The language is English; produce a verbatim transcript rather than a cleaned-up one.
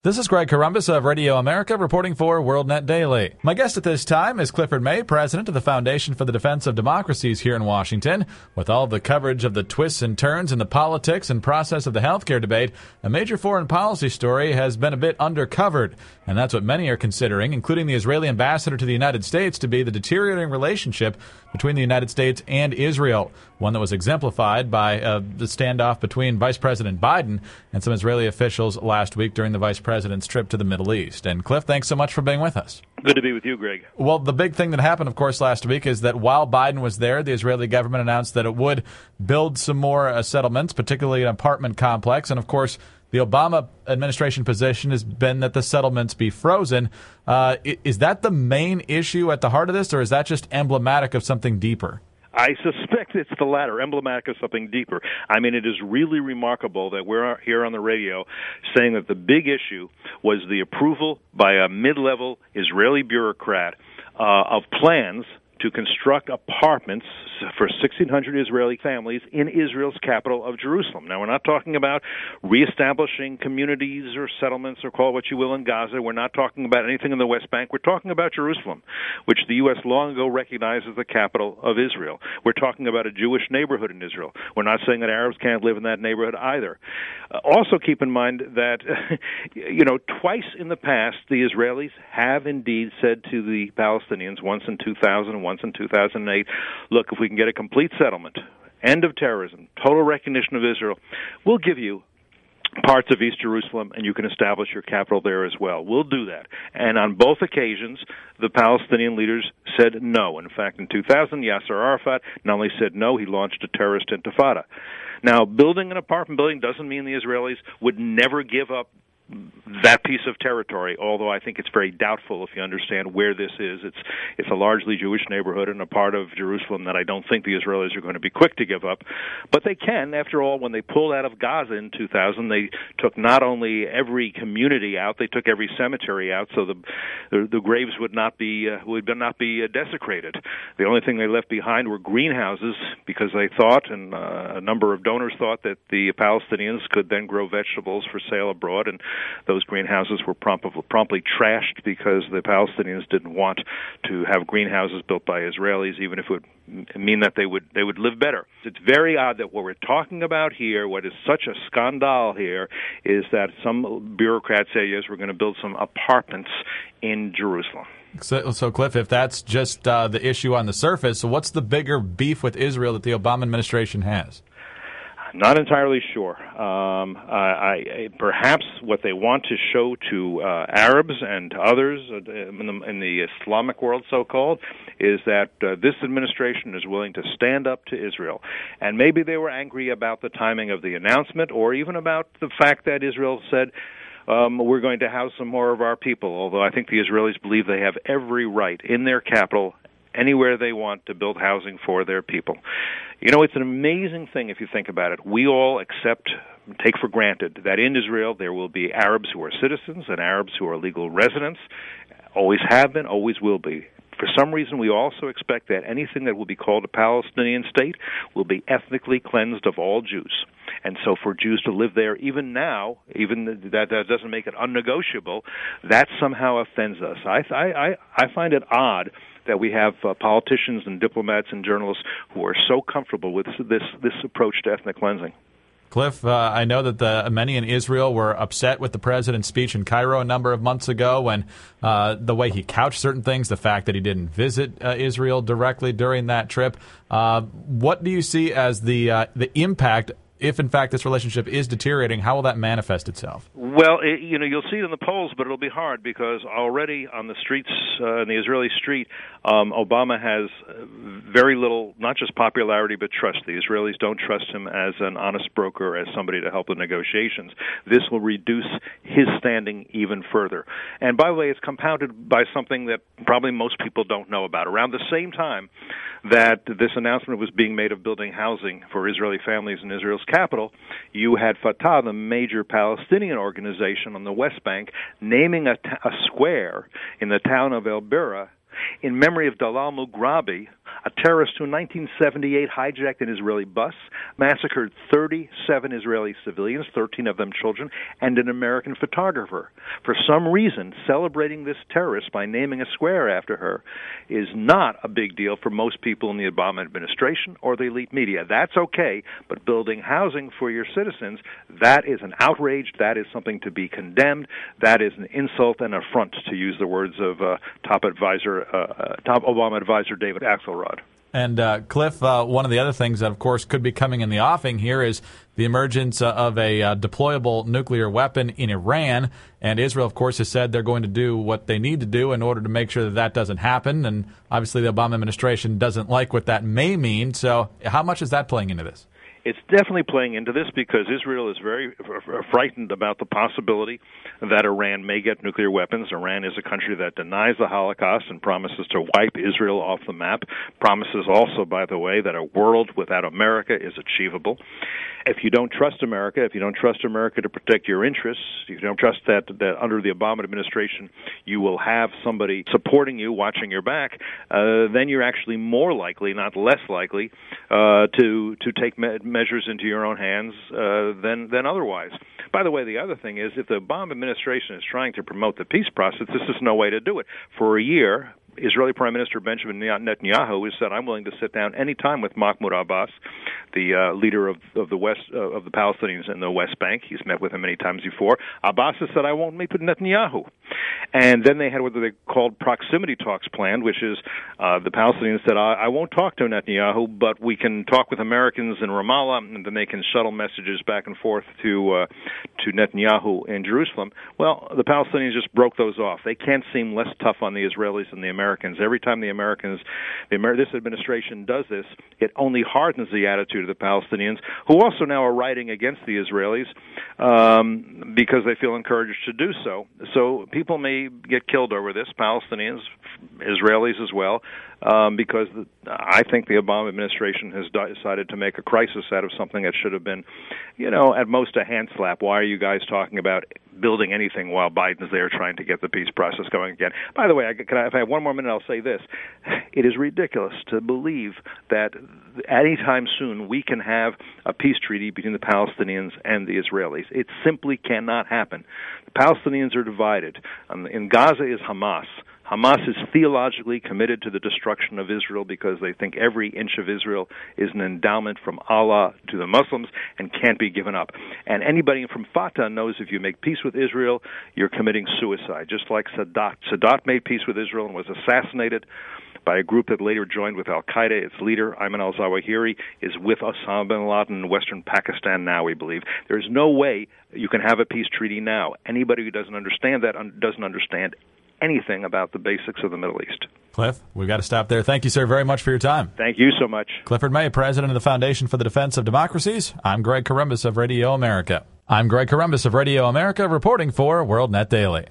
This is Greg Corombos of Radio America reporting for WorldNet Daily. My guest at this time is Clifford May, president of the Foundation for the Defense of Democracies here in Washington. With all the coverage of the twists and turns in the politics and process of the healthcare debate, a major foreign policy story has been a bit undercovered. And that's what many are considering, including the Israeli ambassador to the United States, to be the deteriorating relationship between the United States and Israel, one that was exemplified by uh, the standoff between Vice President Biden and some Israeli officials last week during the Vice President's trip to the Middle East. And Cliff, thanks so much for being with us. Good to be with you, Greg. Well, the big thing that happened, of course, last week is that while Biden was there, the Israeli government announced that it would build some more uh, settlements, particularly an apartment complex. And, of course, the Obama administration position has been that the settlements be frozen. Uh, is that the main issue at the heart of this, or is that just emblematic of something deeper? I suspect it's the latter, emblematic of something deeper. I mean, it is really remarkable that we're here on the radio saying that the big issue was the approval by a mid-level Israeli bureaucrat uh, of plans to construct apartments for sixteen hundred Israeli families in Israel's capital of Jerusalem. Now, we're not talking about reestablishing communities or settlements or call it what you will in Gaza. We're not talking about anything in the West Bank. We're talking about Jerusalem, which the U S long ago recognized as the capital of Israel. We're talking about a Jewish neighborhood in Israel. We're not saying that Arabs can't live in that neighborhood either. Uh, also keep in mind that, you know, twice in the past, the Israelis have indeed said to the Palestinians, once in two thousand and once in two thousand eight, look, if we can get a complete settlement, end of terrorism, total recognition of Israel, we'll give you parts of East Jerusalem, and you can establish your capital there as well. We'll do that. And on both occasions, the Palestinian leaders said no. In fact, in two thousand, Yasser Arafat not only said no, he launched a terrorist intifada. Now, building an apartment building doesn't mean the Israelis would never give up that piece of territory, although I think it's very doubtful if you understand where this is. It's it's a largely Jewish neighborhood and a part of Jerusalem that I don't think the Israelis are going to be quick to give up. But they can. After all, when they pulled out of Gaza in two thousand, they took not only every community out, they took every cemetery out, so the the, the graves would not be uh, would not be uh, desecrated. The only thing they left behind were greenhouses, because they thought, and uh, a number of donors thought, that the Palestinians could then grow vegetables for sale abroad, and those greenhouses were promptly, promptly trashed because the Palestinians didn't want to have greenhouses built by Israelis, even if it would mean that they would they would live better. It's very odd that what we're talking about here, what is such a scandal here, is that some bureaucrats say, yes, we're going to build some apartments in Jerusalem. So, so Cliff, if that's just uh, the issue on the surface, so what's the bigger beef with Israel that the Obama administration has? Not entirely sure. Um, I, I, perhaps what they want to show to uh, Arabs and to others in the, in the Islamic world, so-called, is that uh, this administration is willing to stand up to Israel. And maybe they were angry about the timing of the announcement, or even about the fact that Israel said, Um, we're going to house some more of our people, although I think the Israelis believe they have every right in their capital, anywhere they want, to build housing for their people. You know, it's an amazing thing if you think about it. We all accept, take for granted, that in Israel there will be Arabs who are citizens and Arabs who are legal residents, always have been, always will be. For some reason, we also expect that anything that will be called a Palestinian state will be ethnically cleansed of all Jews. And so for Jews to live there, even now, even that, that doesn't make it unnegotiable, that somehow offends us. I, I, I find it odd that we have uh, politicians and diplomats and journalists who are so comfortable with this this approach to ethnic cleansing. Cliff, uh, I know that the many in Israel were upset with the president's speech in Cairo a number of months ago, when uh, the way he couched certain things, the fact that he didn't visit uh, Israel directly during that trip. Uh, what do you see as the uh, the impact, if in fact this relationship is deteriorating? How will that manifest itself? Well, it, you know, you'll see it in the polls, but it'll be hard, because already on the streets, uh, in the Israeli street, um, Obama has very little, not just popularity, but trust. The Israelis don't trust him as an honest broker, as somebody to help with negotiations. This will reduce his standing even further. And by the way, it's compounded by something that probably most people don't know about. Around the same time that this announcement was being made of building housing for Israeli families in Israel's capital, you had Fatah, the major Palestinian organization on the West Bank, naming a, t- a square in the town of El Bira in memory of Dalal Mughrabi, a terrorist who in nineteen seventy-eight hijacked an Israeli bus, massacred thirty-seven Israeli civilians, thirteen of them children, and an American photographer. For some reason, celebrating this terrorist by naming a square after her is not a big deal for most people in the Obama administration or the elite media. That's okay, but building housing for your citizens, that is an outrage, that is something to be condemned, that is an insult and affront, to use the words of uh, top advisor, uh, uh, top Obama advisor David Axelrod. And uh, Cliff, uh, one of the other things that, of course, could be coming in the offing here is the emergence uh, of a uh, deployable nuclear weapon in Iran. And Israel, of course, has said they're going to do what they need to do in order to make sure that that doesn't happen. And obviously the Obama administration doesn't like what that may mean. So how much is that playing into this? It's definitely playing into this because Israel is very frightened about the possibility that Iran may get nuclear weapons. Iran is a country that denies the Holocaust and promises to wipe Israel off the map, promises also, by the way, that a world without America is achievable. If you don't trust America, if you don't trust America to protect your interests, if you don't trust that, that under the Obama administration you will have somebody supporting you, watching your back, uh, then you're actually more likely, not less likely, uh, to to take me- measures into your own hands uh, than than otherwise. By the way, the other thing is if the Obama administration is trying to promote the peace process, this is no way to do it. For a year, Israeli Prime Minister Benjamin Netanyahu has said, "I'm willing to sit down any time with Mahmoud Abbas, the uh, leader of, of the West uh, of the Palestinians in the West Bank." He's met with him many times before. Abbas has said, "I won't meet with Netanyahu." And then they had what they called proximity talks planned, which is uh, the Palestinians said, I, "I won't talk to Netanyahu, but we can talk with Americans in Ramallah, and then they can shuttle messages back and forth to uh, to Netanyahu in Jerusalem." Well, the Palestinians just broke those off. They can't seem less tough on the Israelis than the Americans. Every time the Americans, the Amer- this administration does this, it only hardens the attitude of the Palestinians, who also now are writing against the Israelis um, because they feel encouraged to do so. So people may get killed over this, Palestinians, Israelis as well, um, because the, I think the Obama administration has decided to make a crisis out of something that should have been, you know, at most a hand slap. Why are you guys talking about building anything while Biden's there trying to get the peace process going again? By the way, I, can I, if I have one more minute, I'll say this. It is ridiculous to believe that any time soon we can have a peace treaty between the Palestinians and the Israelis. It simply cannot happen. The Palestinians are divided. Um, in Gaza is Hamas. Hamas is theologically committed to the destruction of Israel because they think every inch of Israel is an endowment from Allah to the Muslims and can't be given up. And anybody from Fatah knows if you make peace with Israel, you're committing suicide, just like Sadat. Sadat made peace with Israel and was assassinated by a group that later joined with al-Qaeda. Its leader, Ayman al-Zawahiri, is with Osama bin Laden in western Pakistan now, we believe. There's no way you can have a peace treaty now. Anybody who doesn't understand that un- doesn't understand anything about the basics of the Middle East. Cliff, we've got to stop there. Thank you, sir, very much for your time. Thank you so much. Clifford May, president of the Foundation for the Defense of Democracies. I'm Greg Corombos of Radio America. I'm Greg Corombos of Radio America, reporting for WorldNet Daily.